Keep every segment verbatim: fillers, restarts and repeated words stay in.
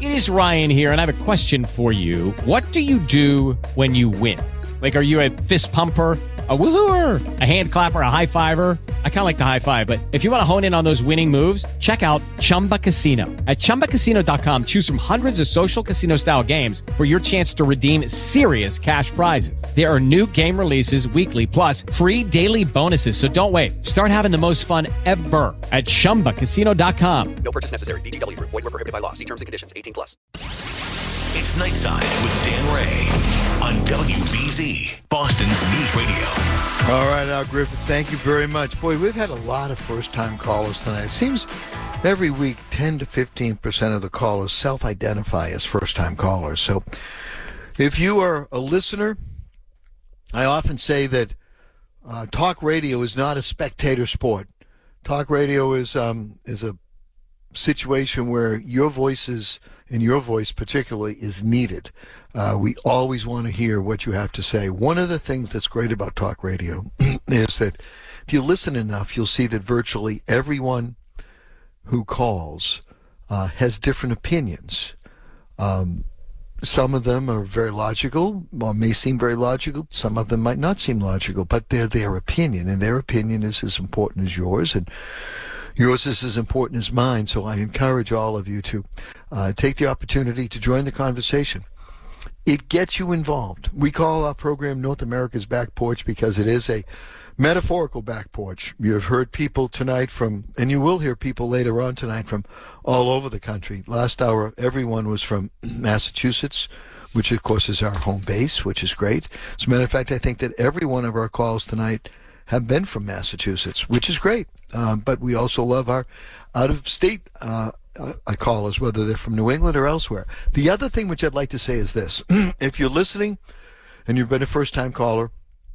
It is Ryan here, and I have a question for you. What do you do when you win? Like, are you a fist pumper, a woohooer, a hand clapper, a high fiver? I kind of like the high five, but if you want to hone in on those winning moves, check out Chumba Casino. At chumba casino dot com, choose from hundreds of social casino-style games for your chance to redeem serious cash prizes. There are new game releases weekly, plus free daily bonuses. So don't wait. Start having the most fun ever at chumba casino dot com. No purchase necessary. V G W. Void where prohibited by law. See terms and conditions. eighteen plus. It's Nightside with Dan Ray on W B Z, Boston's News Radio. All right, Al Griffith, thank you very much. Boy, we've had a lot of first-time callers tonight. It seems every week ten to fifteen percent of the callers self-identify as first-time callers. So if you are a listener, I often say that uh, talk radio is not a spectator sport. Talk radio is um, is a situation where your voices, and your voice particularly, is needed. Uh, we always want to hear what you have to say. One of the things that's great about talk radio is that if you listen enough, you'll see that virtually everyone who calls uh, has different opinions. Um, some of them are very logical, or may seem very logical. Some of them might not seem logical, but they're their opinion, and their opinion is as important as yours, and yours is as important as mine. So I encourage all of you to uh, take the opportunity to join the conversation. It gets you involved. We call our program North America's Back Porch because it is a metaphorical back porch. You've heard people tonight from, and you will hear people later on tonight from all over the country. Last hour, everyone was from Massachusetts, which of course is our home base, which is great. As a matter of fact, I think that every one of our calls tonight have been from Massachusetts, which is great. Um, but we also love our out-of-state uh, uh, callers, whether they're from New England or elsewhere. The other thing which I'd like to say is this. If you're listening and you've been a first-time caller,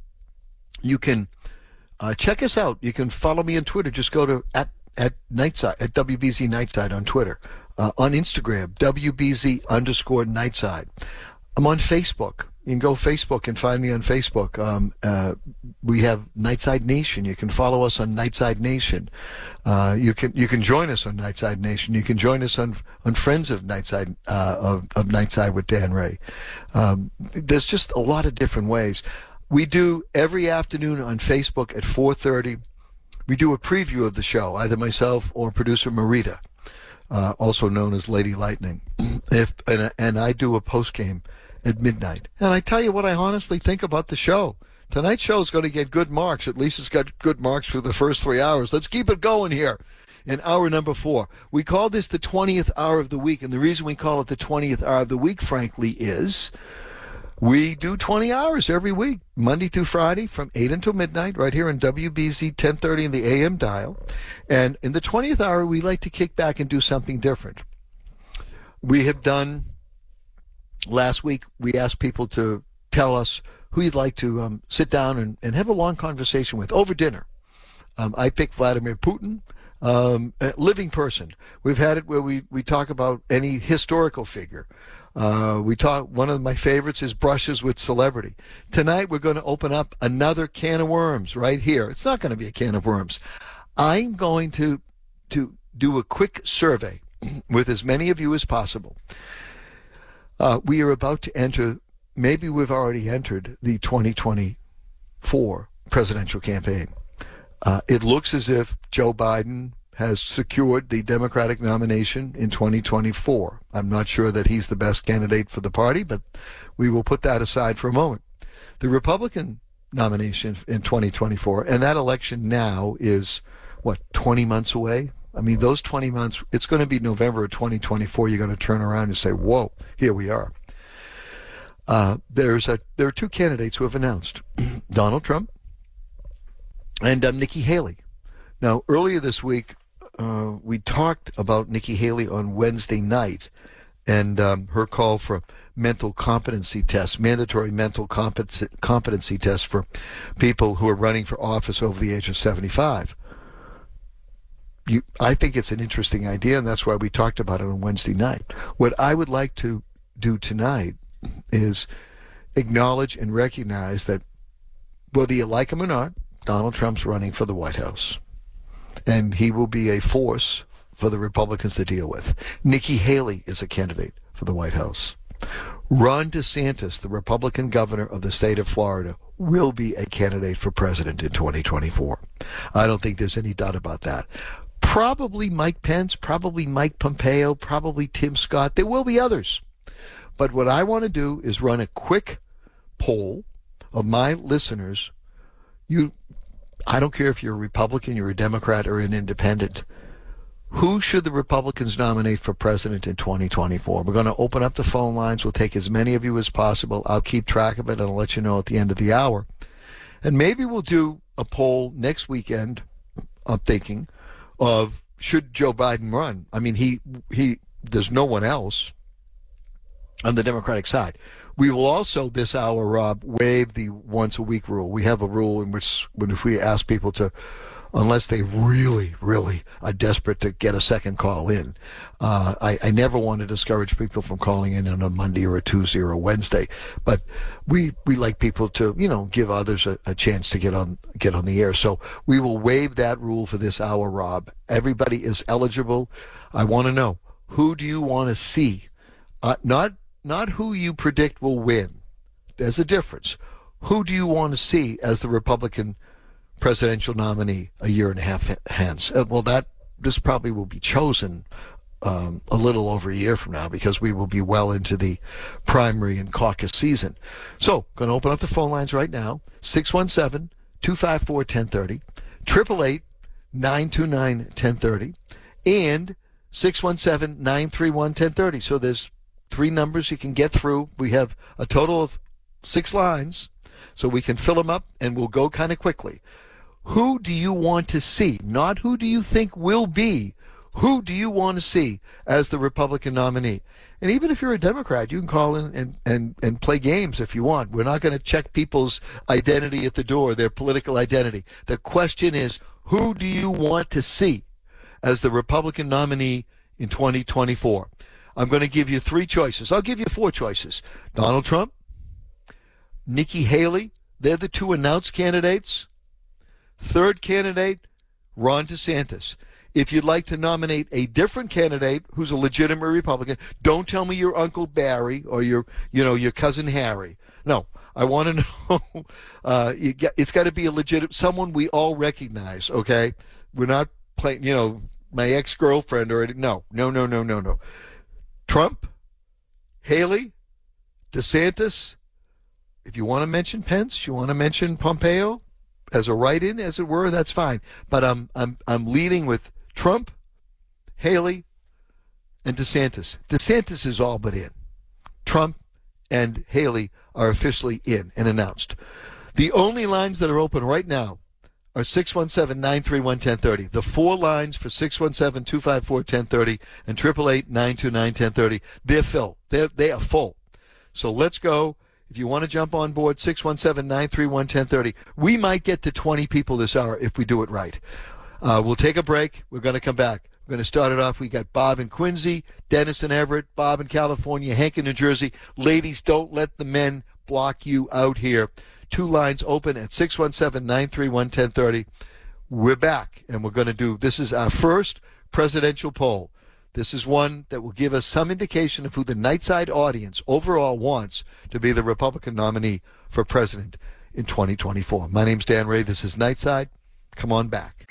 you can uh, check us out. You can follow me on Twitter. Just go to at, at Nightside, at W B Z Nightside on Twitter. Uh, on Instagram, W B Z underscore Nightside. I'm on Facebook. You can go Facebook and find me on Facebook. Um, uh, we have Nightside Nation. You can follow us on Nightside Nation. Uh, you can you can join us on Nightside Nation. You can join us on on Friends of Nightside uh, of, of Nightside with Dan Ray. Um, there's just a lot of different ways. We do every afternoon on Facebook at four thirty. We do a preview of the show, either myself or producer Marita, uh, also known as Lady Lightning. If and, and I do a post game at midnight. And I tell you what I honestly think about the show. Tonight's show is going to get good marks. At least it's got good marks for the first three hours. Let's keep it going here in hour number four. We call this the twentieth hour of the week, and the reason we call it the twentieth hour of the week, frankly, is we do twenty hours every week, Monday through Friday from eight until midnight, right here on W B Z ten thirty in the A M dial. And in the twentieth hour, we like to kick back and do something different. We have done... Last week, we asked people to tell us who you'd like to um, sit down and, and have a long conversation with over dinner. Um, I picked Vladimir Putin, um, a living person. We've had it where we, we talk about any historical figure. Uh, we talk. One of my favorites is brushes with celebrity. Tonight, we're going to open up another can of worms right here. It's not going to be a can of worms. I'm going to to do a quick survey with as many of you as possible. Uh, we are about to enter, maybe we've already entered, the twenty twenty-four presidential campaign. Uh, it looks as if Joe Biden has secured the Democratic nomination in twenty twenty-four. I'm not sure that he's the best candidate for the party, but we will put that aside for a moment. The Republican nomination in twenty twenty-four, and that election now is, what, twenty months away? I mean, those twenty months, it's going to be November of twenty twenty-four. You're going to turn around and say, whoa, here we are. Uh, there's a, there are two candidates who have announced, Donald Trump and um, Nikki Haley. Now, earlier this week, uh, we talked about Nikki Haley on Wednesday night and um, her call for mental competency tests, mandatory mental competency, competency tests for people who are running for office over the age of seventy-five. You, I think it's an interesting idea, and that's why we talked about it on Wednesday night. What I would like to do tonight is acknowledge and recognize that whether you like him or not, Donald Trump's running for the White House. And he will be a force for the Republicans to deal with. Nikki Haley is a candidate for the White House. Ron DeSantis, the Republican governor of the state of Florida, will be a candidate for president in twenty twenty-four. I don't think there's any doubt about that. Probably Mike Pence, probably Mike Pompeo, probably Tim Scott. There will be others. But what I want to do is run a quick poll of my listeners. You, I don't care if you're a Republican, you're a Democrat, or an independent. Who should the Republicans nominate for president in twenty twenty-four? We're going to open up the phone lines. We'll take as many of you as possible. I'll keep track of it, and I'll let you know at the end of the hour. And maybe we'll do a poll next weekend, I'm thinking, of should Joe Biden run? I mean, he he. there's no one else on the Democratic side. We will also, this hour, Rob, waive the once-a-week rule. We have a rule in which, when if we ask people to, unless they really, really are desperate to get a second call in. Uh, I, I never want to discourage people from calling in on a Monday or a Tuesday or a Wednesday, but we we like people to, you know, give others a, a chance to get on get on the air. So we will waive that rule for this hour, Rob. Everybody is eligible. I want to know, who do you want to see? Uh, not not who you predict will win. There's a difference. Who do you want to see as the Republican presidential nominee a year and a half hence? Uh, well, that this probably will be chosen um, a little over a year from now, because we will be well into the primary and caucus season. So, going to open up the phone lines right now. six one seven, two five four, one zero three zero, eight eight eight, nine two nine, one zero three zero, and six one seven, nine three one, one zero three zero. So there's three numbers you can get through. We have a total of six lines, so we can fill them up, and we'll go kind of quickly. Who do you want to see? Not who do you think will be. Who do you want to see as the Republican nominee? And even if you're a Democrat, you can call in and, and, and play games if you want. We're not going to check people's identity at the door, their political identity. The question is, who do you want to see as the Republican nominee in twenty twenty-four? I'm going to give you three choices. I'll give you four choices. Donald Trump, Nikki Haley, they're the two announced candidates. Third candidate, Ron DeSantis. If you'd like to nominate a different candidate who's a legitimate Republican, don't tell me your Uncle Barry or your, you know, your cousin Harry. No, I want to know. Uh, you get, it's got to be a legitimate, someone we all recognize. Okay, we're not playing, you know, my ex-girlfriend or no, no, no, no, no, no. Trump, Haley, DeSantis. If you want to mention Pence, you want to mention Pompeo as a write-in, as it were, that's fine. But I'm I'm I'm leading with Trump, Haley, and DeSantis. DeSantis is all but in. Trump and Haley are officially in and announced. The only lines that are open right now are six one seven, nine three one, one zero three zero. The four lines for six one seven, two five four, one zero three zero and eight eight eight, nine two nine, one zero three zero, they're full. They're, they are full. So let's go. If you want to jump on board, six one seven, nine three one, one zero three zero. We might get to twenty people this hour if we do it right. Uh, we'll take a break. We're going to come back. We're going to start it off. We got Bob in Quincy, Dennis in Everett, Bob in California, Hank in New Jersey. Ladies, don't let the men block you out here. Two lines open at six one seven, nine three one, one zero three zero. We're back, and we're going to do, this is our first presidential poll. This is one that will give us some indication of who the Nightside audience overall wants to be the Republican nominee for president in twenty twenty-four. My name's Dan Ray. This is Nightside. Come on back.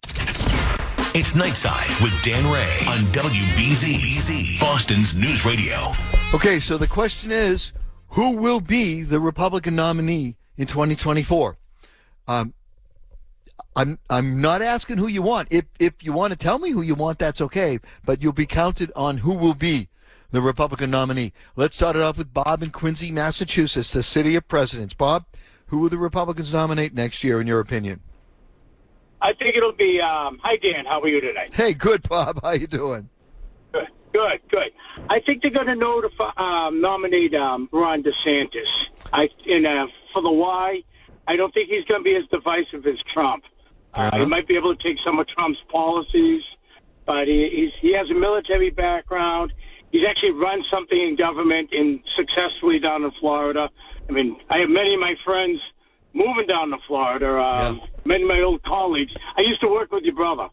It's Nightside with Dan Ray on W B Z, Boston's News Radio. Okay, so the question is, who will be the Republican nominee in twenty twenty-four? Um, I'm I'm not asking who you want. If if you want to tell me who you want, that's okay. But you'll be counted on who will be the Republican nominee. Let's start it off with Bob in Quincy, Massachusetts, the city of presidents. Bob, who will the Republicans nominate next year, in your opinion? I think it'll be. Um, hi, Dan. How are you today? Hey, good, Bob. How you doing? Good, good, good. I think they're going to notify, um, nominate um, Ron DeSantis. I and uh, for the why, I don't think he's going to be as divisive as Trump. Uh, he might be able to take some of Trump's policies, but he he's, he has a military background. He's actually run something in government and successfully down in Florida. I mean, I have many of my friends moving down to Florida. Um, yeah. Many of my old colleagues. I used to work with your brother.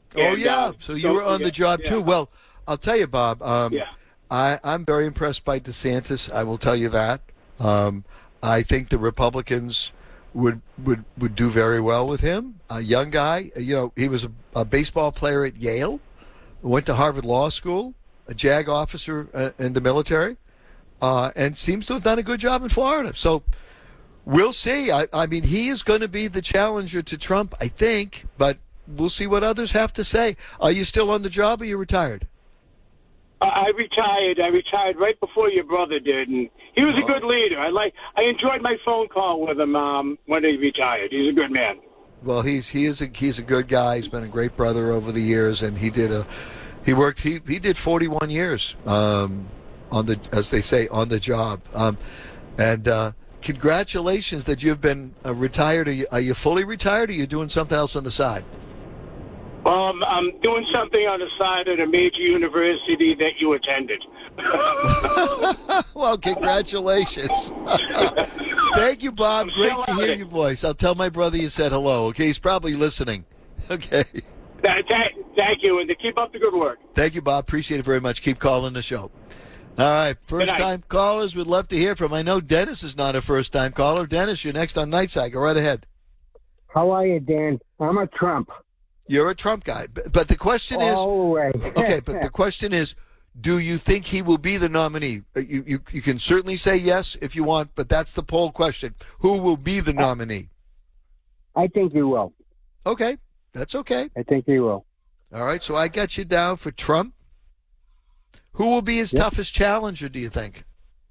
Oh, And, yeah. uh, So you were on the job, yeah. too. Well, I'll tell you, Bob, um, Yeah. I, I'm very impressed by DeSantis. I will tell you that. Um, I think the Republicans would, would, would do very well with him. A young guy. You know, he was a, a baseball player at Yale, went to Harvard Law School, a JAG officer uh, in the military, uh, and seems to have done a good job in Florida. So we'll see. I, I mean, he is going to be the challenger to Trump, I think, but we'll see what others have to say. Are you still on the job or are you retired? I I retired. I retired right before your brother did, and he was a good leader. I like. I enjoyed my phone call with him um, when he retired. He's a good man. Well, he's he is a, he's a good guy. He's been a great brother over the years, and he did a he worked he he did forty-one years um, on the as they say on the job. Um, and uh, congratulations that you've been uh, retired. Are you, are you fully retired? Or are you doing something else on the side? Um, I'm doing something on the side at a major university that you attended. Well, congratulations. Thank you, Bob. I'm Great still to at hear it. your voice. I'll tell my brother you said hello. Okay, he's probably listening. Okay. Th- th- thank you, and to keep up the good work. Thank you, Bob. Appreciate it very much. Keep calling the show. All right, first-time callers we'd love to hear from. I know Dennis is not a first-time caller. Dennis, you're next on Nightside. Go right ahead. How are you, Dan? I'm a Trump. You're a Trump guy. But, but the question is, All the way. okay, but the question is, do you think he will be the nominee? Uh, You, you, you can certainly say yes if you want, but that's the poll question. Who will be the nominee? I think you will. Okay, that's okay. I think you will. All right, so I got you down for Trump. Who will be his Yep. toughest challenger, do you think?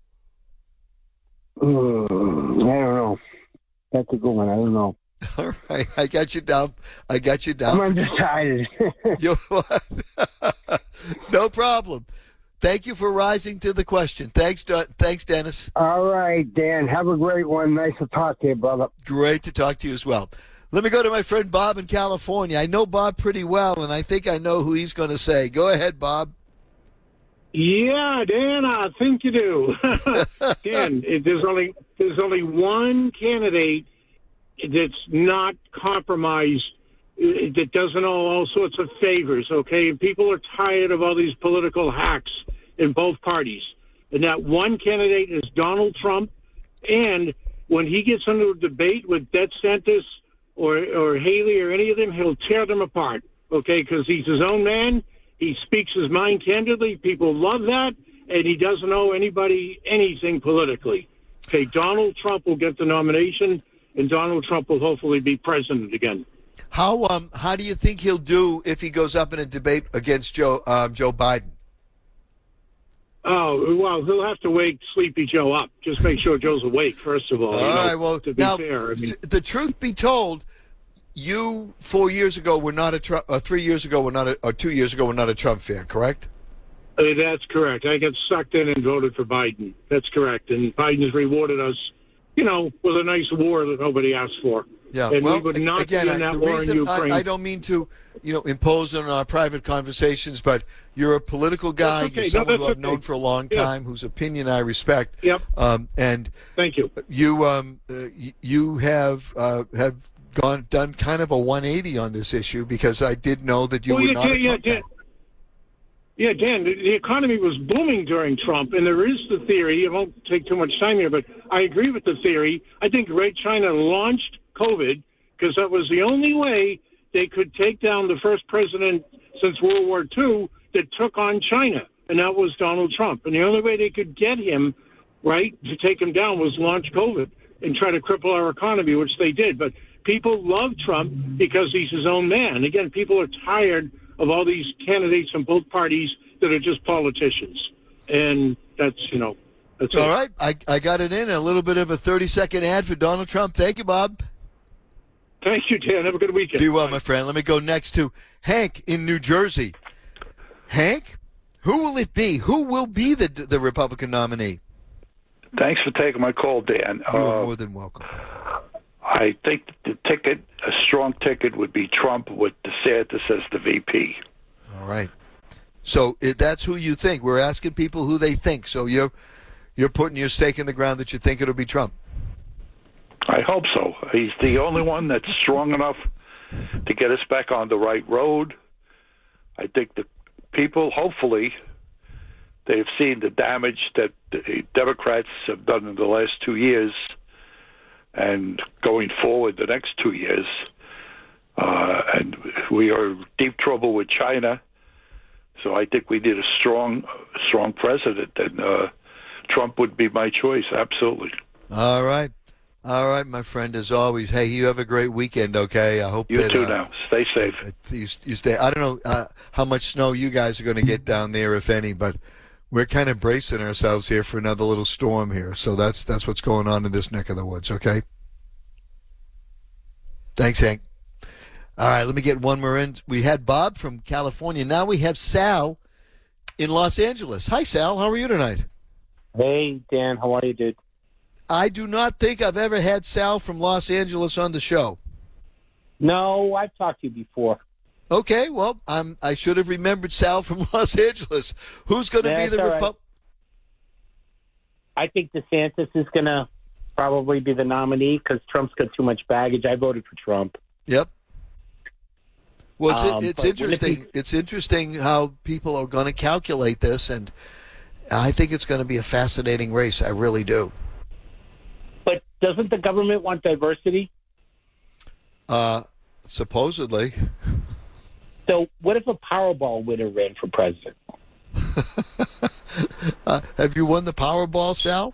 Mm, I don't know. That's a good one. I don't know. All right, I got you down. I got you down. I'm undecided. You what? No problem. Thank you for rising to the question. Thanks, De- thanks, Dennis. All right, Dan. Have a great one. Nice to talk to you, brother. Great to talk to you as well. Let me go to my friend Bob in California. I know Bob pretty well, and I think I know who he's going to say. Go ahead, Bob. Yeah, Dan, I think you do. Dan, it, there's only there's only one candidate that's not compromised, uh, that doesn't owe all sorts of favors, okay? And people are tired of all these political hacks in both parties. And that one candidate is Donald Trump. And when he gets into a debate with DeSantis or, or Haley or any of them, he'll tear them apart, okay? Because he's his own man. He speaks his mind candidly. People love that. And he doesn't owe anybody anything politically. Okay, Donald Trump will get the nomination, and Donald Trump will hopefully be president again. How um how do you think he'll do if he goes up in a debate against Joe um, Joe Biden? Oh, well, he'll have to wake Sleepy Joe up. Just make sure Joe's awake, first of all. All you know, right. Well, to be now fair. I mean, the truth be told, you four years ago were not a Trump, or three years ago were not, a, or two years ago were not a Trump fan, correct? uh, that's correct. I got sucked in and voted for Biden. That's correct. And Biden's rewarded us, you know, with a nice war that nobody asked for. Yeah. And well, we would not again, be in I- that the war in reason Ukraine. I, I don't mean to, you know, impose on our private conversations, but you're a political guy. That's okay. You're No, someone who that's I've known okay. for a long Yeah. time, whose opinion I respect. Yep. Um, and Thank you. you, um, uh, y- you have uh, have gone done kind of a one eighty on this issue because I did know that you Well, were yeah, not a yeah, Trump yeah, guy. Yeah, Dan, the, the economy was booming during Trump, and there is the theory, it won't take too much time here, but I agree with the theory. I think Ray China launched COVID because that was the only way they could take down the first president since World War Two that took on China, and that was Donald Trump. And the only way they could get him, right, to take him down was launch COVID and try to cripple our economy, which they did. But people love Trump because he's his own man. Again, people are tired of all these candidates from both parties that are just politicians. And that's, you know, that's All it. right, I, I got it in a little bit of a thirty-second ad for Donald Trump. Thank you, Bob. Thank you, Dan. Have a good weekend. Be well, my friend. Let me go next to Hank in New Jersey. Hank, who will it be? Who will be the the Republican nominee? Thanks for taking my call, Dan. You are Uh, more than welcome. I think the ticket, a strong ticket, would be Trump with DeSantis as the V P. All right. So if that's who you think. We're asking people who they think. So you're you're putting your stake in the ground that you think it'll be Trump. I hope so. He's the only one that's strong enough to get us back on the right road. I think the people, hopefully, they've seen the damage that the Democrats have done in the last two years, and going forward the next two years. Uh, and we are in deep trouble with China, so I think we need a strong, strong president, and uh, Trump would be my choice, absolutely. All right. All right, my friend, as always. Hey, you have a great weekend, okay? I hope You that, too uh, now. Stay safe. You, you stay. I don't know uh, how much snow you guys are going to get down there, if any, but we're kind of bracing ourselves here for another little storm here. So that's that's what's going on in this neck of the woods, okay? Thanks, Hank. All right, let me get one more in. We had Bob from California. Now we have Sal in Los Angeles. Hi, Sal. How are you tonight? Hey, Dan. How are you, dude? I do not think I've ever had Sal from Los Angeles on the show. No, I've talked to you before. Okay, well, I'm, I should have remembered Sal from Los Angeles. Who's going to be That's the all right. Republican? I think DeSantis is going to probably be the nominee because Trump's got too much baggage. I voted for Trump. Yep. Well, it's, Um, it's but wouldn't it interesting. be- It's interesting how people are going to calculate this, and I think it's going to be a fascinating race. I really do. But doesn't the government want diversity? Uh, supposedly. So what if a Powerball winner ran for president? uh, have you won the Powerball, Sal?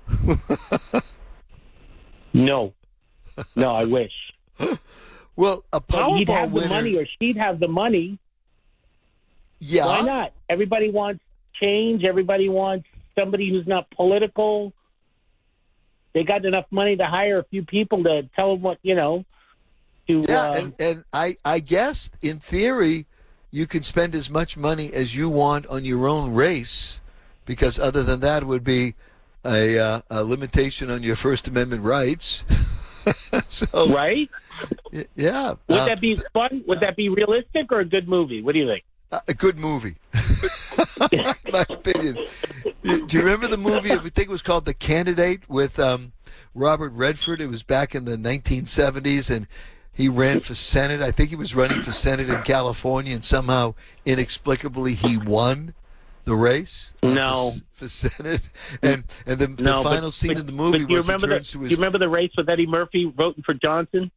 No. No, I wish. Well, a But he'd Powerball have the winner. money, or she'd have the money. Yeah. Why not? Everybody wants change. Everybody wants somebody who's not political. They got enough money to hire a few people to tell them what, you know, to... Yeah, uh, and, and I, I guess, in theory, you can spend as much money as you want on your own race, because other than that would be a, uh, a limitation on your First Amendment rights. so, right? y- Yeah. Would uh, that be fun? Would that be realistic or a good movie? What do you think? a good movie, in my opinion. Do you remember the movie? I think it was called The Candidate with um, Robert Redford. It was back in the nineteen seventies, and he ran for Senate. I think he was running for Senate in California, and somehow, inexplicably, he won the race. uh, No. for, for Senate. And and the, the No, but- final scene but- of the movie but do you was he remember the, turns to do his you remember the race with Eddie Murphy voting for Johnson?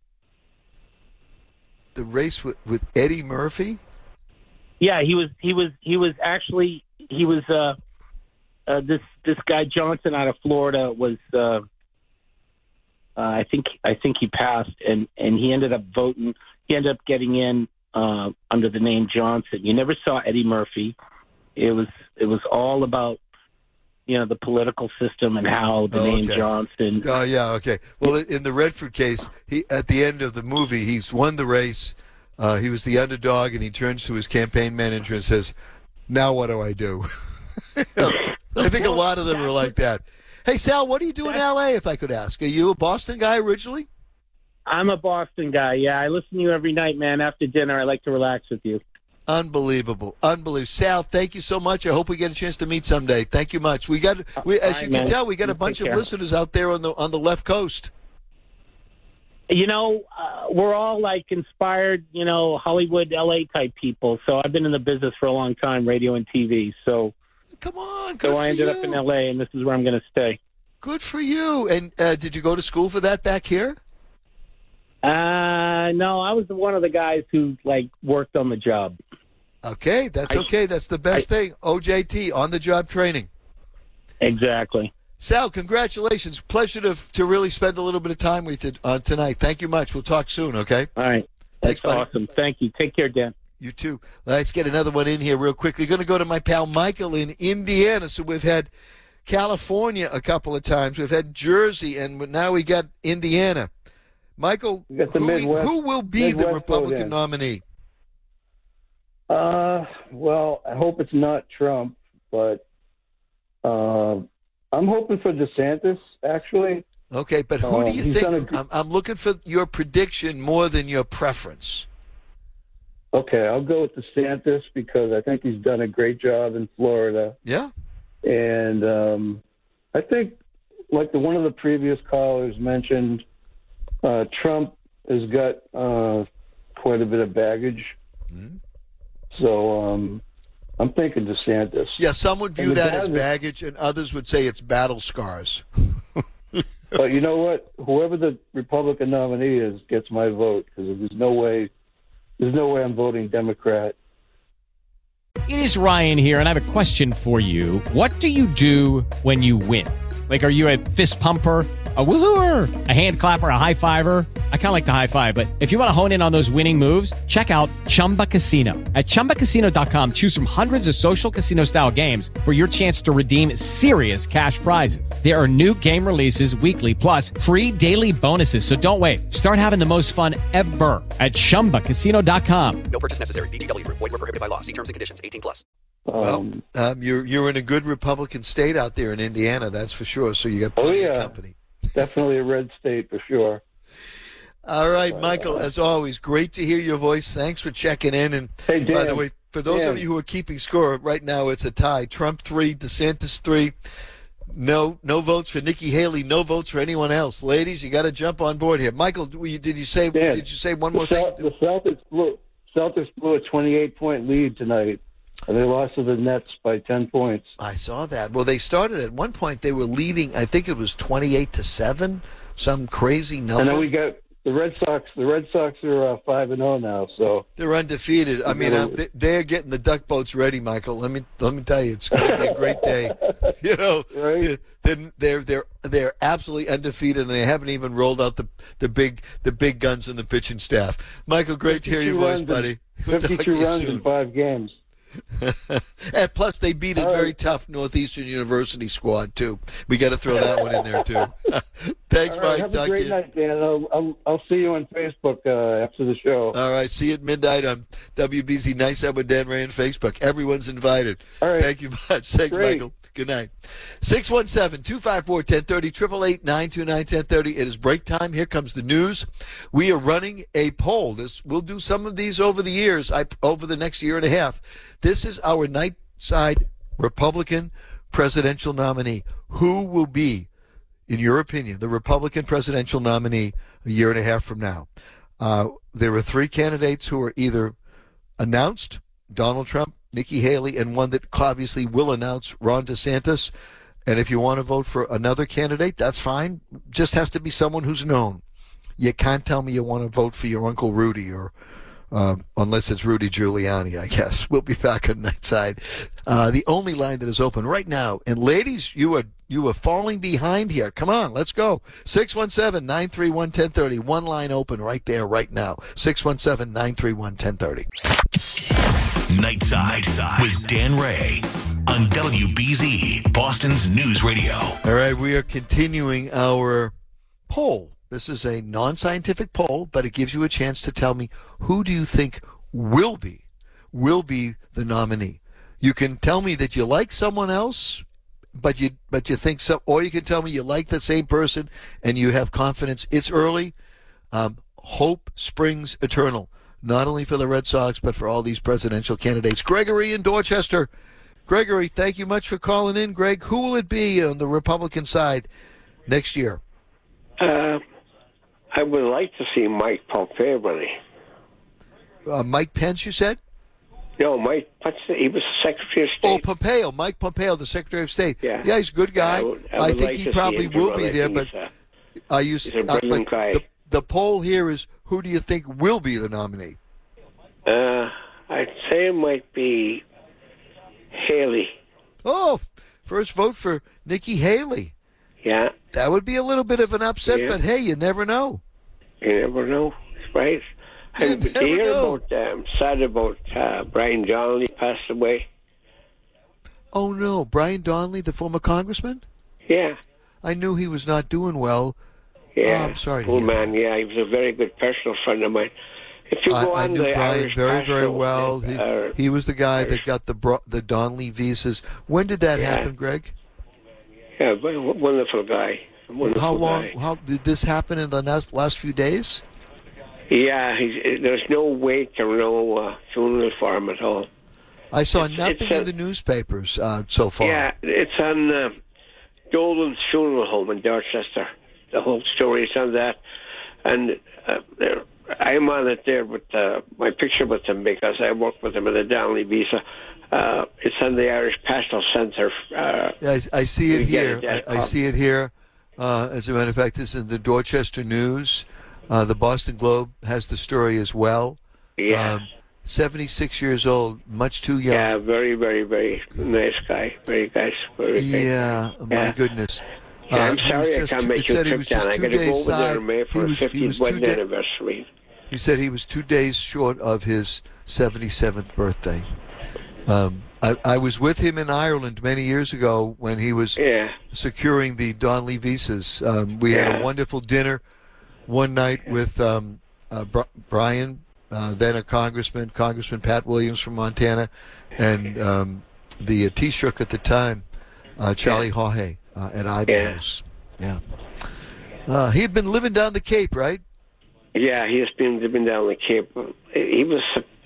the race with, with Eddie Murphy. Yeah, he was he was he was actually he was uh, uh, this this guy Johnson out of Florida was uh, uh, I think I think he passed and, and he ended up voting. He ended up getting in uh, under the name Johnson. You never saw Eddie Murphy. It was it was all about you know the political system and how the Oh, name okay. Johnson. Oh yeah, okay. Well, in the Redford case, he at the end of the movie, he's won the race. Uh, he was the underdog, and he turns to his campaign manager and says, "Now what do I do?" You know, I think a lot of them are like that. Hey, Sal, what do you do in L A? If I could ask, are you a Boston guy originally? I'm a Boston guy. Yeah, I listen to you every night, man. After dinner, I like to relax with you. Unbelievable, unbelievable. Sal, thank you so much. I hope we get a chance to meet someday. Thank you much. We got, we, as All you right, can man. tell, we got a You bunch take of care. listeners out there on the on the left coast. You know, uh, we're all like inspired, you know, Hollywood, L A type people. So I've been in the business for a long time, radio and T V. So, Come on, good so for I ended you. up in L A, and this is where I'm going to stay. Good for you. And uh, did you go to school for that back here? Uh, no, I was one of the guys who like worked on the job. Okay, that's I- okay. That's the best thing. O J T, on-the-job training. Exactly. Sal, congratulations. Pleasure to to really spend a little bit of time with you uh, tonight. Thank you much. We'll talk soon, okay? All right. Thanks, That's buddy. awesome. Thank you. Take care, Dan. You too. Let's get another one in here real quickly. Going to go to my pal Michael in Indiana. So we've had California a couple of times. We've had Jersey, and now we got Indiana. Michael, We got the who, Midwest- who will be the Midwest Republican vote-in. nominee? Uh, well, I hope it's not Trump, but uh, I'm hoping for DeSantis, actually. Okay, but who do Um, you he's think? done a good- I'm, I'm looking for your prediction more than your preference. Okay, I'll go with DeSantis because I think he's done a great job in Florida. Yeah? And um, I think, like the one of the previous callers mentioned, uh, Trump has got uh, quite a bit of baggage. So um, I'm thinking DeSantis. Yeah, some would view And the that guy as that- baggage, and others would say it's battle scars. But you know what? Whoever the Republican nominee is gets my vote because there's no way, there's no way I'm voting Democrat. It is Ryan here, and I have a question for you. What do you do when you win? Like, are you a fist pumper, a woohooer, a hand clapper, a high fiver? I kind of like the high five, but if you want to hone in on those winning moves, check out Chumba Casino. At chumba casino dot com, choose from hundreds of social casino style games for your chance to redeem serious cash prizes. There are new game releases weekly, plus free daily bonuses. So don't wait. Start having the most fun ever at chumba casino dot com. No purchase necessary. V G W. Void where prohibited by law. See terms and conditions. eighteen plus. Well, Um, um, you're you're in a good Republican state out there in Indiana, that's for sure. So you got oh plenty of yeah, company. definitely a red state for sure. All right, Michael, as always, great to hear your voice. Thanks for checking in. And Hey, Dan, by the way, for those Dan. of you who are keeping score, right now it's a tie. Trump three, DeSantis three. No, no votes for Nikki Haley. No votes for anyone else. Ladies, you got to jump on board here. Michael, did you say? Dan, did you say one the more Cel- thing? The Celtics blew, Celtics blew a twenty-eight point lead tonight, and they lost to the Nets by ten points. I saw that. Well, they started at one point. They were leading. I think it was twenty-eight to seven. Some crazy number. And then we got the Red Sox. The Red Sox are uh, five and zero now. So They're undefeated. I mean, uh, they- they're getting the duck boats ready, Michael. Let me let me tell you, it's going to be a great day. You know, Right. they're they're they're they're absolutely undefeated, and they haven't even rolled out the the big the big guns in the pitching staff. Michael, great to hear your voice, runs in- buddy. We'll talk to fifty-two you runs soon. in five games. And plus, they beat a All very right. tough Northeastern University squad too. We got to throw that one in there too. Thanks, All right, Mike. have Talk a to great you. night, Dan. I'll, I'll I'll see you on Facebook uh, after the show. All right, see you at midnight on W B Z Nights Out with Dan Ray on Facebook. Everyone's invited. All right. Thank you much. Thanks, Great. Michael. Good night. six one seven, two five four, one zero three zero, eight eight eight, nine two nine, one zero three zero. It is break time. Here comes the news. We are running a poll. This We'll do some of these over the years, I, over the next year and a half. This is our night side Republican presidential nominee. Who will be, in your opinion, the Republican presidential nominee a year and a half from now? Uh, there are three candidates who are either announced, Donald Trump, Nikki Haley, and one that obviously will announce, Ron DeSantis. And if you want to vote for another candidate, that's fine. Just has to be someone who's known. You can't tell me you want to vote for your Uncle Rudy, or uh, unless it's Rudy Giuliani, I guess. We'll be back on Nightside. Uh, the only line that is open right now. And ladies, you are you are falling behind here. Come on, let's go. six one seven, nine three one, one zero three zero. One line open right there, right now. six one seven, nine three one, one zero three zero. Nightside with Dan Ray on W B Z, Boston's News Radio. All right, we are continuing our poll. This is a non-scientific poll, but it gives you a chance to tell me who do you think will be, will be the nominee. You can tell me that you like someone else, but you but you think so, or you can tell me you like the same person and you have confidence. It's early. Um, hope springs eternal, not only for the Red Sox, but for all these presidential candidates. Gregory in Dorchester. Gregory, thank you much for calling in. Greg, who will it be on the Republican side next year? Uh, I would like to see Mike Pompeo running. Uh, Mike Pence, you said? No, Mike, what's the, he was Secretary of Oh, State. Pompeo, Mike Pompeo, the Secretary of State. Yeah. Yeah, he's a good guy. I would- I I, would think like he to see probably him to will run. be I there, think but he's a- are you? he's a uh, brilliant but guy. The, the poll here is who do you think will be the nominee? Uh, I'd say it might be Haley. Oh, first vote for Nikki Haley. Yeah, That would be a little bit of an upset, Yeah. but hey, you never know. you never know, right? You And did never you hear know. about, um, sad about uh, Brian Donnelly passed away? Oh no, Brian Donnelly, the former congressman? Yeah, I knew he was not doing well. yeah. Oh, I'm sorry to Oh, hear man, yeah, he was a very good personal friend of mine. If you go I, I on knew the Brian Irish very, Pass very show, well. He, uh, he was the guy Irish- that got the bro- the Donnelly visas. When did that Yeah. happen, Greg? Yeah, very w- wonderful guy. Wonderful How long? guy. How did this happen in the last last few days? Yeah, he's, there's no wake or no uh, funeral for him at all. I saw It's- nothing it's a- in the newspapers uh, so far. Yeah, it's on uh, Dolan's funeral home in Dorchester. The whole story is on that, and uh, there, I'm on it there with uh, my picture with him because I work with him at the Donnelly Visa. Uh, it's on the Irish Pastoral Centre. Uh, yeah, I, I see it here. It I, I see it here. Uh, as a matter of fact, this is in the Dorchester News. Uh, the Boston Globe has the story as well. Yeah. Um, seventy-six years old, much too young. Yeah, very, very, very nice guy. Very nice. Very yeah, nice. my yeah. goodness. Yeah, I'm uh, sorry I just, can't make your trip down. I got to go over there in May for his fiftieth wedding da- anniversary. He said he was two days short of his seventy-seventh birthday. Um, I, I was with him in Ireland many years ago when he was yeah. securing the Donnelly visas. Um, we yeah. had a wonderful dinner one night with um, uh, Br- Brian, uh, then a congressman, Congressman Pat Williams from Montana, and um, the uh, Taoiseach at the time, uh, Charlie yeah. Haughey. Uh, at Ivanhoe's. Yeah. yeah. Uh, he had been living down the Cape, right? Yeah, he has been living down the Cape. He was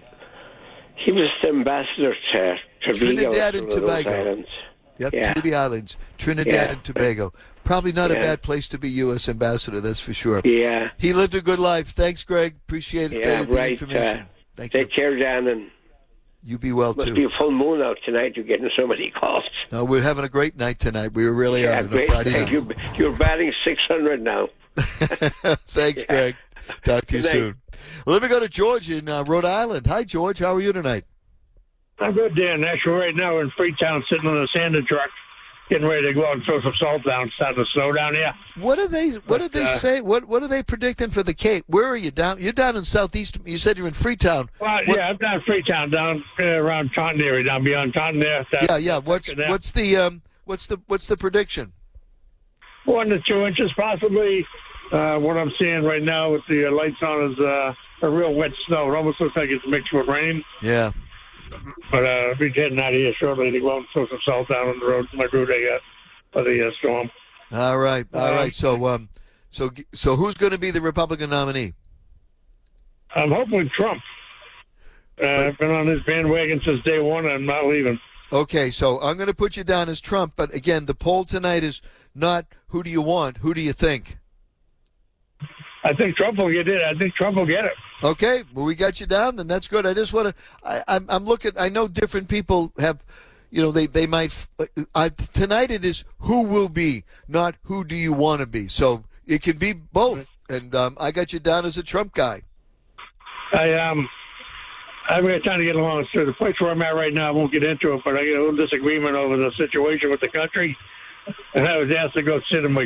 he was the ambassador to, to Trinidad and Tobago. Islands. Yep, yeah. to the islands. Trinidad yeah. and Tobago. Probably not yeah. a bad place to be U S ambassador, that's for sure. Yeah. He lived a good life. Thanks, Greg. Appreciate it. Yeah, the right. information. Uh, Thank take you. care, Dan, and you be well, must too. Must be a full moon out tonight. You're getting so many calls. No, we're having a great night tonight. We really yeah, are. Great. On a Friday night. You, you're batting six hundred now. Thanks, yeah. Greg. Talk to you soon. Well, let me go to George in uh, Rhode Island. Hi, George. How are you tonight? I'm good, Dan. Actually, right now we're in Freetown, sitting on a sanding truck, getting ready to go out and throw some salt down. It's starting to snow down here. What are they? What but, did they uh, say? What What are they predicting for the Cape? Where are you down? You're down in southeast. You said you're in Freetown. Well, what, yeah, I'm down in Freetown, down uh, around Taunton area, down beyond Taunton there. That, yeah, yeah. What's What's the um What's the What's the prediction? One to two inches, possibly. Uh, what I'm seeing right now with the uh, lights on is uh, a real wet snow. It almost looks like it's mixed with rain. Yeah. But uh, I'll be heading out of here shortly to go out and throw some salt down on the road, my route I got for the uh, storm. All right, all um, right. So, um, so, so, who's going to be the Republican nominee? I'm hoping Trump. Uh, but, I've been on his bandwagon since day one, and I'm not leaving. Okay, so I'm going to put you down as Trump. But again, the poll tonight is not who do you want, who do you think? I think Trump will get it. I think Trump will get it. Okay, well, we got you down, then that's good. I just want to, I, I'm, I'm looking, I know different people have, you know, they, they might, I, tonight it is who will be, not who do you want to be. So it can be both. And um, I got you down as a Trump guy. I, um, I've got time to get along. So the place where I'm at right now, I won't get into it, but I get a little disagreement over the situation with the country. And I was asked to go sit in my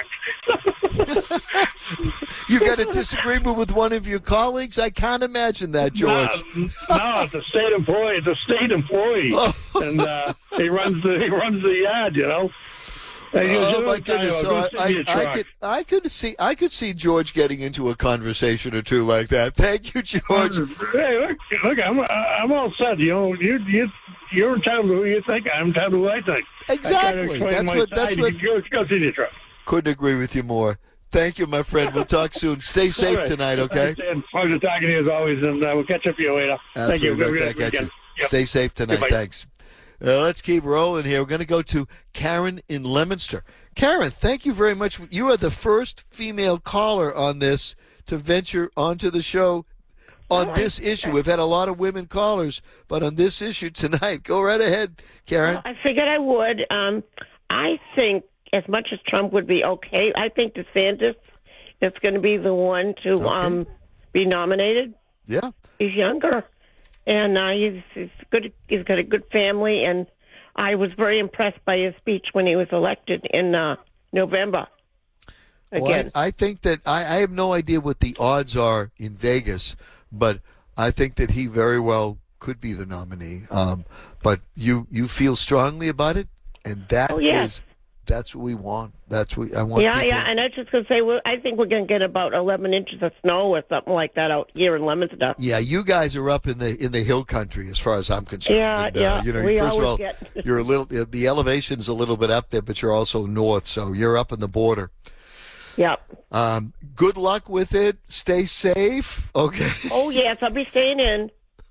truck. You got a disagreement with one of your colleagues? I can't imagine that, George. No, no it's a state employee. It's a state employee, oh. and uh, he runs the he runs the yard. You know. And he oh was, my goodness! So I, I, I could I could see I could see George getting into a conversation or two like that. Thank you, George. Hey, look, look, I'm I'm all set. You know, you you you're entitled to who you think. I'm entitled to who I think. Exactly. I that's what. That's what. Go, go see the truck. Couldn't agree with you more. Thank you, my friend. We'll talk soon. Stay safe right. tonight, okay? Thanks, pleasure talking to you as always, and uh, we'll catch up to you later. Absolutely. Thank you. Right back at you. Yep. Stay safe tonight. Goodbye. Thanks. Uh, let's keep rolling here. We're going to go to Karen in Leominster. Karen, thank you very much. You are the first female caller on this to venture onto the show on this issue. We've had a lot of women callers, but on this issue tonight, go right ahead, Karen. Well, I figured I would. Um, I think as much as Trump would be okay, I think DeSantis is going to be the one to okay. um, be nominated. Yeah. He's younger, and uh, he's, he's good. He's got a good family, and I was very impressed by his speech when he was elected in uh, November. Again. Well, I, I think that I, I have no idea what the odds are in Vegas, but I think that he very well could be the nominee. Um, but you, you feel strongly about it, and that oh, yes. is that's what we want. That's what I want. Yeah, people. yeah, and I was just going to say, well, I think we're going to get about eleven inches of snow or something like that out here in Leominster. Yeah, you guys are up in the in the hill country, as far as I'm concerned. Yeah, and, yeah. Uh, you know, we first of all, get... you're a little. The elevation's a little bit up there, but you're also north, so you're up in the border. Yep. Um, good luck with it. Stay safe. Okay. Oh yes, I'll be staying in.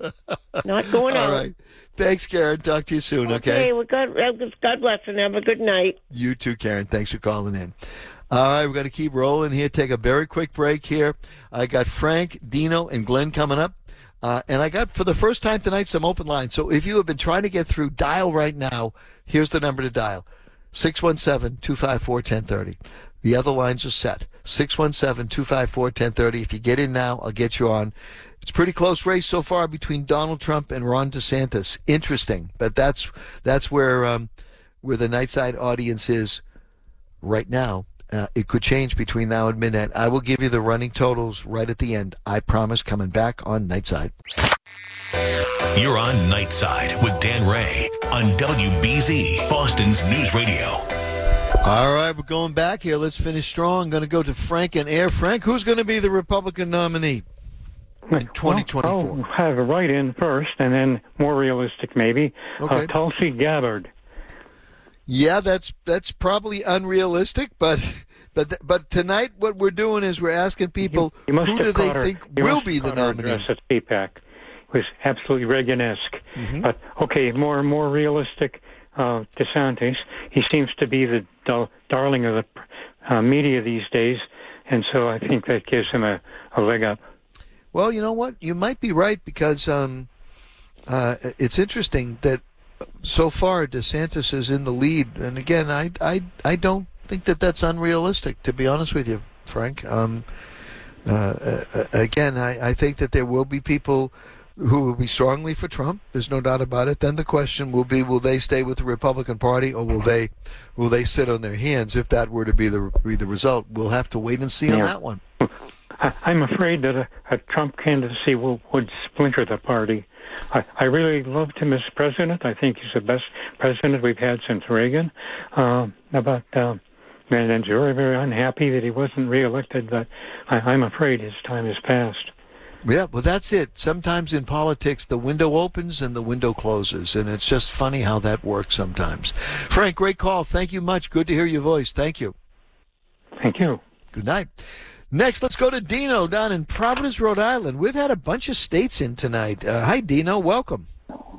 Not going out. All right. Thanks, Karen. Talk to you soon, okay? Okay, well, God, God bless and have a good night. You too, Karen. Thanks for calling in. All right, we're going to keep rolling here. Take a very quick break here. I got Frank, Dino, and Glenn coming up. Uh, and I got, for the first time tonight, some open lines. So if you have been trying to get through, dial right now. Here's the number to dial. six one seven, two five four, one zero three zero. The other lines are set. six one seven, two five four, one zero three zero. If you get in now, I'll get you on. It's a pretty close race so far between Donald Trump and Ron DeSantis. Interesting, but that's that's where um, where the Nightside audience is right now. Uh, it could change between now and midnight. I will give you the running totals right at the end. I promise, coming back on Nightside. You're on Nightside with Dan Ray on W B Z, Boston's News Radio. All right, we're going back here. Let's finish strong. Going to go to Frank and Air. Frank, who's going to be the Republican nominee in twenty twenty-four? Well, I'll have a write-in first, and then more realistic maybe. Okay. Uh, Tulsi Gabbard. Yeah, that's that's probably unrealistic, but but but tonight what we're doing is we're asking people You, you must who have do they caught her, think you will must be have the caught her nominee. address at C PAC. It was absolutely Reagan-esque. Mm-hmm. But okay, more more realistic. Uh, DeSantis, he seems to be the dar- darling of the uh, media these days, and so I think that gives him a, a leg up. Well, you know what? You might be right because um, uh, it's interesting that so far DeSantis is in the lead, and again, I I I don't think that that's unrealistic. To be honest with you, Frank. Um, uh, again, I, I think that there will be people who will be strongly for Trump. There's no doubt about it. Then the question will be, will they stay with the Republican Party or will they will they sit on their hands if that were to be the be the result? We'll have to wait and see on Yeah. that one. I, I'm afraid that a, a Trump candidacy will, would splinter the party. I, I really loved him as president. I think he's the best president we've had since Reagan. Uh, but uh, and I'm very, very unhappy that he wasn't reelected, but I, I'm afraid his time has passed. Yeah, well, that's it. Sometimes in politics, the window opens and the window closes, and it's just funny how that works sometimes. Frank, great call. Thank you much. Good to hear your voice. Thank you. Thank you. Good night. Next, let's go to Dino down in Providence, Rhode Island. We've had a bunch of states in tonight. Uh, hi, Dino. Welcome.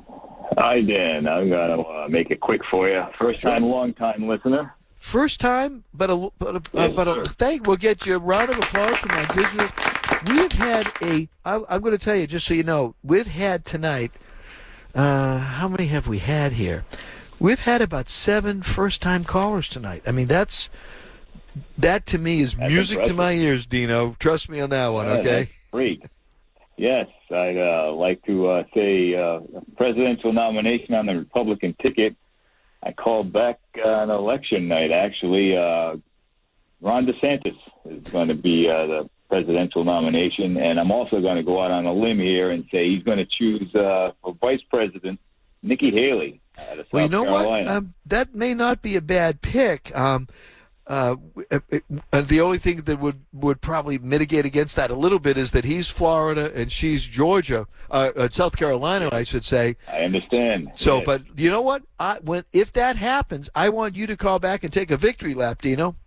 Hi, Dan. I'm going to uh, make it quick for you. First time, long time listener. First time, but a, but a, uh, but a, thank. We'll get you a round of applause from our digital. We've had a. I, I'm going to tell you, just so you know, we've had tonight. Uh, how many have we had here? We've had about seven first-time callers tonight. I mean, that's that to me is That's music impressive. to my ears, Dino. Trust me on that one, Yeah, okay? that's great. Yes, I'd uh, like to uh, say uh, presidential nomination on the Republican ticket. I called back uh, on election night, actually. Uh, Ron DeSantis is going to be uh, the presidential nomination, and I'm also going to go out on a limb here and say he's going to choose uh, for vice president Nikki Haley out of South Well, you know Carolina. what? Um, that may not be a bad pick. Um, uh, it, it, uh, the only thing that would, would probably mitigate against that a little bit is that he's Florida and she's Georgia, uh, uh, South Carolina, I should say. I understand. So, Yes. but you know what? I, when if that happens, I want you to call back and take a victory lap, Dino.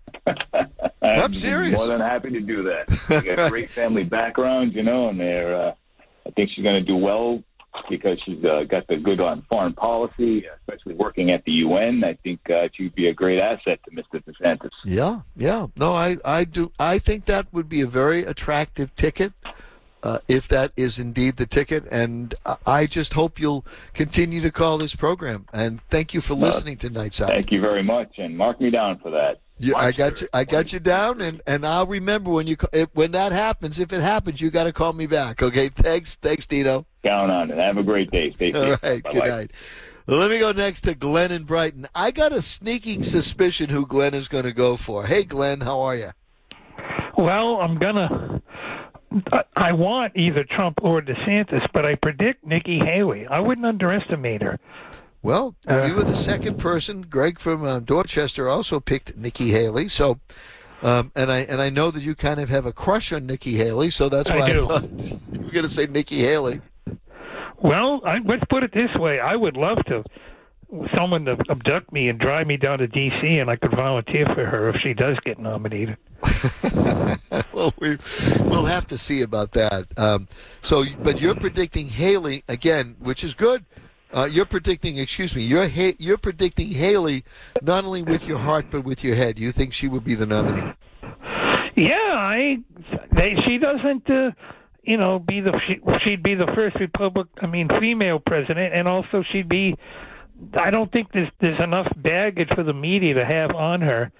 I'm serious. More than happy to do that. They got a great family background, you know, and they're. Uh, I think she's going to do well because she's uh, got the good on foreign policy, especially working at the U N. I think uh, she'd be a great asset to Mister DeSantis. Yeah, yeah. No, I, I do. I think that would be a very attractive ticket, uh, if that is indeed the ticket. And I- I just hope you'll continue to call this program. And thank you for listening to Nightside. Thank you very much, and mark me down for that. You, I got you. I got you down, and, and I'll remember when you ca- if, when that happens. If it happens, you got to call me back. Okay. Thanks. Thanks, Dino. Count on it. Have a great day. Stay All safe. right. Bye-bye. Good night. Let me go next to Glenn in Brighton. I got a sneaking suspicion who Glenn is going to go for. Hey, Glenn, how are you? Well, I'm gonna. I- I want either Trump or DeSantis, but I predict Nikki Haley. I wouldn't underestimate her. Well, Uh, you were the second person. Greg from uh, Dorchester also picked Nikki Haley. So, um, and I and I know that you kind of have a crush on Nikki Haley. So that's I why I, do. thought you were going to say Nikki Haley. Well, I, let's put it this way: I would love to someone to abduct me and drive me down to D C, and I could volunteer for her if she does get nominated. Well, we we'll have to see about that. Um, so, but you're predicting Haley again, which is good. Uh, you're predicting, excuse me, you're ha- you're predicting Haley not only with your heart but with your head. You think she would be the nominee? Yeah, I. They, she doesn't, uh, you know, be the. She, she'd be the first Republic. I mean, female president, and also she'd be. I don't think there's there's enough baggage for the media to have on her.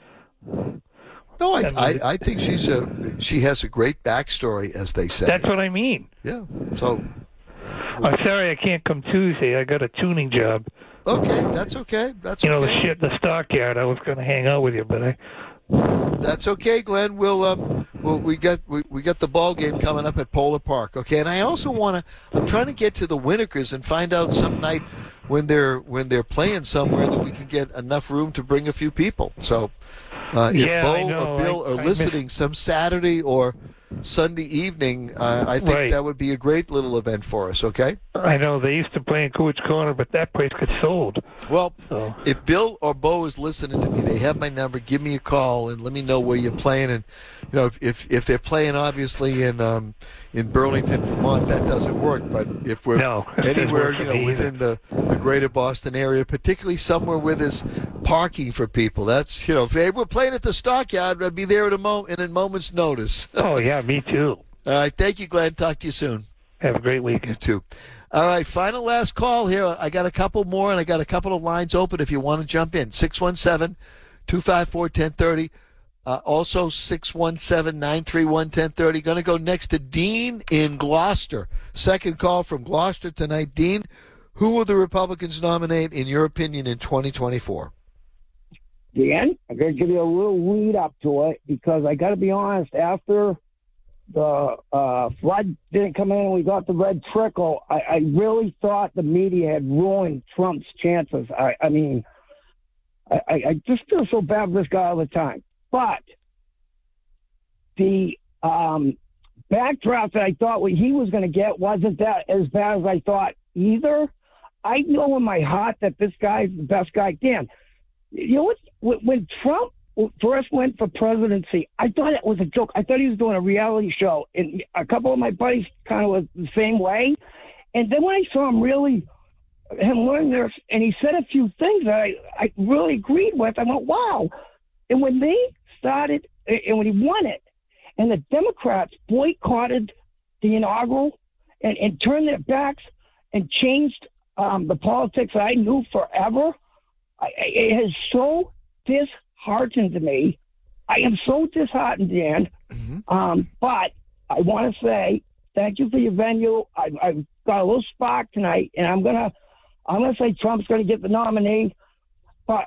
No, I I, I think she's a she has a great backstory, as they say. That's what I mean. Yeah. So. I'm sorry I can't come Tuesday. I got a tuning job. Okay, that's okay. That's you know okay. the shit, the stockyard. I was going to hang out with you, but I. That's okay, Glenn. We'll um, well, we got we, we got the ball game coming up at Polar Park. Okay, and I also want to. I'm trying to get to the Winnikers and find out some night when they're when they're playing somewhere that we can get enough room to bring a few people. So, uh, if Yeah, Bo I know. or Bill I- are I listening miss- some Saturday or Sunday evening, uh, I think Right. that would be a great little event for us. Okay. I know they used to play in Coach Corner, but that place got sold. Well, So. if Bill or Bo is listening to me, they have my number. Give me a call and let me know where you're playing. And you know, if if, if they're playing obviously in um, in Burlington, Vermont, that doesn't work. But if we're No, it doesn't anywhere, work you for know, me within the, the greater Boston area, particularly somewhere where there's parking for people, that's you know, if they were playing at the Stockyard, I'd be there at a mo- in a moment's notice. Oh yeah, me too. All right, thank you, Glenn. Talk to you soon. Have a great weekend. You too. All right, final last call here. I got a couple more, and I got a couple of lines open if you want to jump in. six one seven, two five four, one zero three zero. Uh, also, six one seven, nine three one, one zero three zero. Going to go next to Dean in Gloucester. Second call from Gloucester tonight. Dean, who will the Republicans nominate, in your opinion, in twenty twenty-four? Dan, I'm going to give you a little lead up to it because I got to be honest, after the uh, flood didn't come in and we got the red trickle, I, I really thought the media had ruined Trump's chances. I, I mean, I, I just feel so bad for this guy all the time. But the um, backdraft that I thought what he was going to get wasn't that as bad as I thought either. I know in my heart that this guy's the best guy. Dan, you know what? When Trump first went for presidency, I thought it was a joke. I thought he was doing a reality show, and a couple of my buddies kind of was the same way. And then when I saw him really, him learn this, and he said a few things that I, I really agreed with, I went, wow. And when they started, and when he won it, and the Democrats boycotted the inaugural and, and turned their backs and changed um, the politics that I knew forever, I, it has so disheartened me. I am so disheartened, Dan. Mm-hmm. Um, but I want to say thank you for your venue. I, I've got a little spark tonight, and I'm gonna, I'm gonna say Trump's gonna get the nominee. But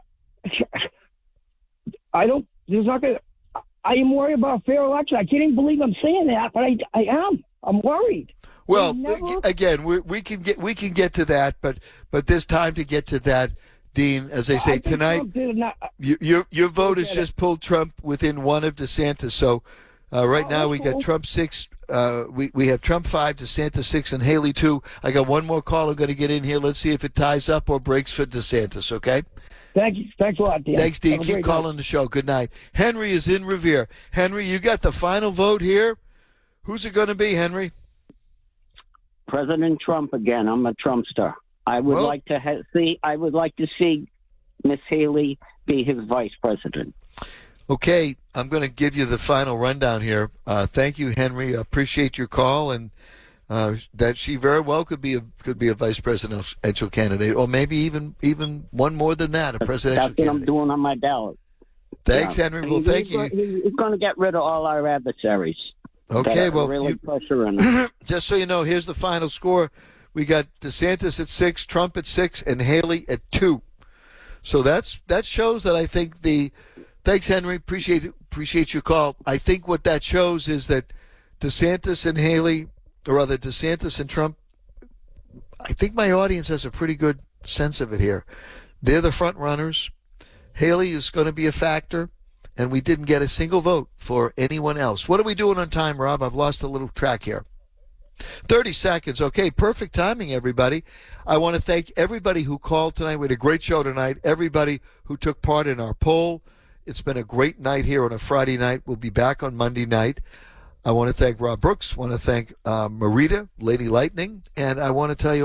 I don't. There's not gonna. I am worried about a fair election. I can't even believe I'm saying that, but I, I am. I'm worried. Well, never... again, we, we can get we can get to that, but but there's time to get to that. Dean, as I say, I tonight, not, you, your your vote has just pulled Trump within one of DeSantis. So uh, right oh, now we cool. got Trump six, uh, we, we have Trump five, DeSantis six, and Haley two. I got one more call I'm going to get in here. Let's see if it ties up or breaks for DeSantis, okay? Thank you. Thanks a lot, Dean. Thanks, Dean. Keep calling night. the show. Good night. Henry is in Revere. Henry, you got the final vote here. Who's it going to be, Henry? President Trump again. I'm a Trumpster. I would well, like to ha- see. I would like to see Miss Haley be his vice president. Okay, I'm going to give you the final rundown here. Uh, thank you, Henry. I appreciate your call, and uh, that she very well could be a could be a vice presidential candidate, or maybe even even one more than that, a presidential. That's what candidate. I'm doing on my ballot. Thanks, yeah. Henry. Well, he's, thank he's, you. He's going to get rid of all our adversaries. Okay, well, really you, pressuring just so you know, here's the final score. We got DeSantis at six, Trump at six, and Haley at two. So that's that shows that I think the. Thanks, Henry. Appreciate appreciate your call. I think what that shows is that DeSantis and Haley, or rather DeSantis and Trump. I think my audience has a pretty good sense of it here. They're the front runners. Haley is going to be a factor, and we didn't get a single vote for anyone else. What are we doing on time, Rob? I've lost a little track here. thirty seconds. Okay, perfect timing, everybody. I want to thank everybody who called tonight. We had a great show tonight. Everybody who took part in our poll. It's been a great night here on a Friday night. We'll be back on Monday night. I want to thank Rob Brooks. I want to thank uh, Marita, Lady Lightning. And I want to tell you all,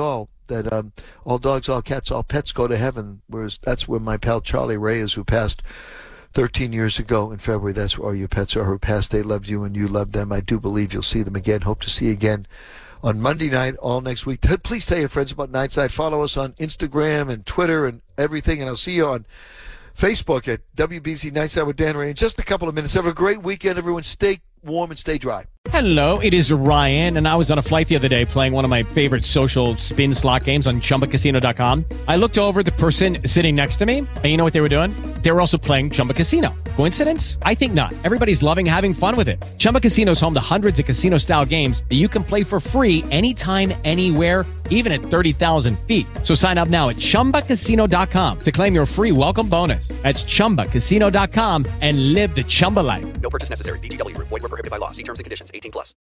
that um, all dogs, all cats, all pets go to heaven. Whereas that's where my pal Charlie Ray is, who passed thirteen years ago in February. That's where all your pets are who passed. They loved you and you loved them. I do believe you'll see them again. Hope to see you again on Monday night, all next week. Please tell your friends about Nightside. Follow us on Instagram and Twitter and everything. And I'll see you on Facebook at W B Z Nightside with Dan Ray in just a couple of minutes. Have a great weekend, everyone. Stay warm and stay dry. Hello, it is Ryan, and I was on a flight the other day playing one of my favorite social spin slot games on Chumba Casino dot com. I looked over at the person sitting next to me, and you know what they were doing? They were also playing Chumba Casino. Coincidence? I think not. Everybody's loving having fun with it. Chumba Casino is home to hundreds of casino-style games that you can play for free anytime, anywhere, even at thirty thousand feet. So sign up now at Chumba Casino dot com to claim your free welcome bonus. That's Chumba Casino dot com and live the Chumba life. No purchase necessary. V G W. Void where prohibited by law. See terms and conditions. eighteen plus.